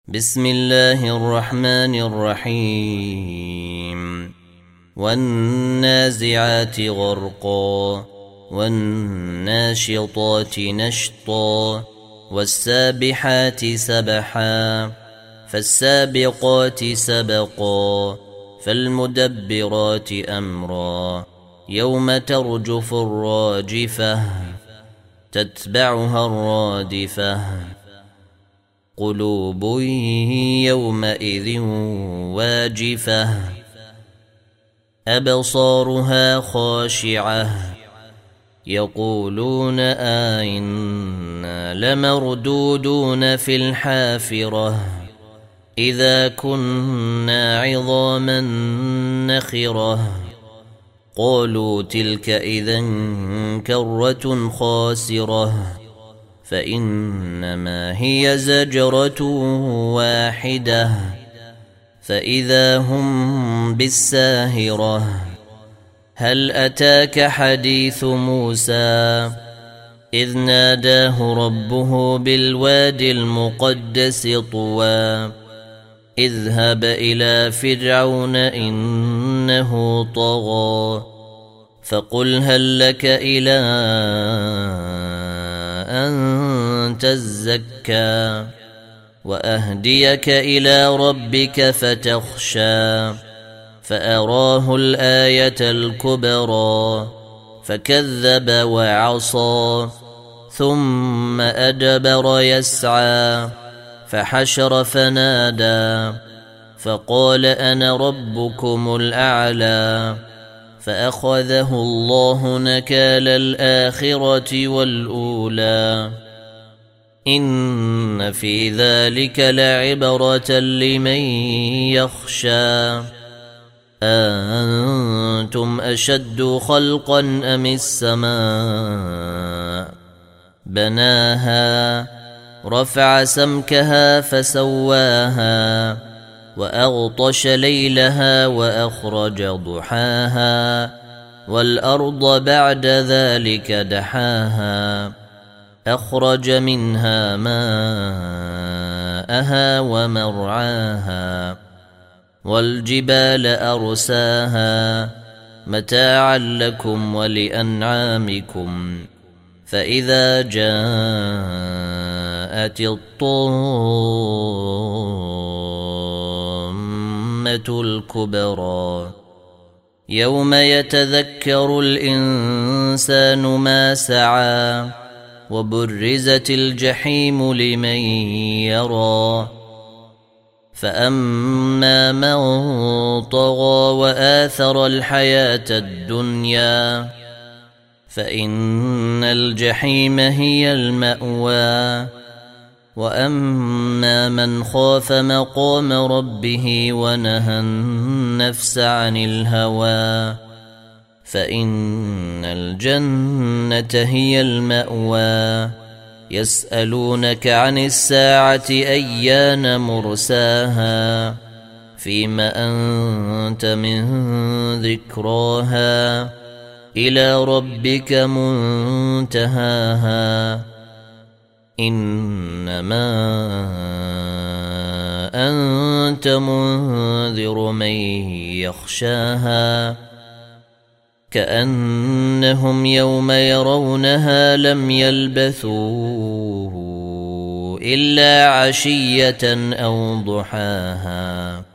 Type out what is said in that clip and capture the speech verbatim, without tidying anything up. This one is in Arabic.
بسم الله الرحمن الرحيم والنازعات غرقا والناشطات نشطا والسابحات سبحا فالسابقات سبقا فالمدبرات أمرا يوم ترجف الراجفة تتبعها الرادفة قلوب يومئذ واجفة أبصارها خاشعة يقولون آئنا لمردودون في الحافرة إذا كنا عظاما نخرة قالوا تلك إذا كرة خاسرة فإنما هي زجرة واحدة فإذا هم بالساهرة هل أتاك حديث موسى إذ ناداه ربه بالوادي المقدس طوى اذهب إلى فرعون إنه طغى فقل هل لك إلى أن تزكى وأهديك إلى ربك فتخشى فأراه الآية الكبرى فكذب وعصى ثم أدبر يسعى فحشر فنادى فقال أنا ربكم الأعلى فأخذه الله نكال الآخرة والأولى إن في ذلك لعبرة لمن يخشى أأنتم أشد خلقا أم السماء بناها رفع سمكها فسواها وأغطش ليلها وأخرج ضحاها والأرض بعد ذلك دحاها أخرج منها ماءها ومرعاها والجبال أرساها متاعا لكم ولأنعامكم فإذا جاءت الطامة الكبرى يوم يتذكر الإنسان ما سعى وبرزت الجحيم لمن يرى فأما من طغى وآثر الحياة الدنيا فإن الجحيم هي المأوى وأما من خاف مقام ربه ونهى النفس عن الهوى فإن الجنة هي المأوى يسألونك عن الساعة أيان مرساها فيما أنت من ذكراها إلى ربك منتهاها إنما أنت منذر من يخشاها كأنهم يوم يرونها لم يلبثوا إلا عشية أو ضحاها.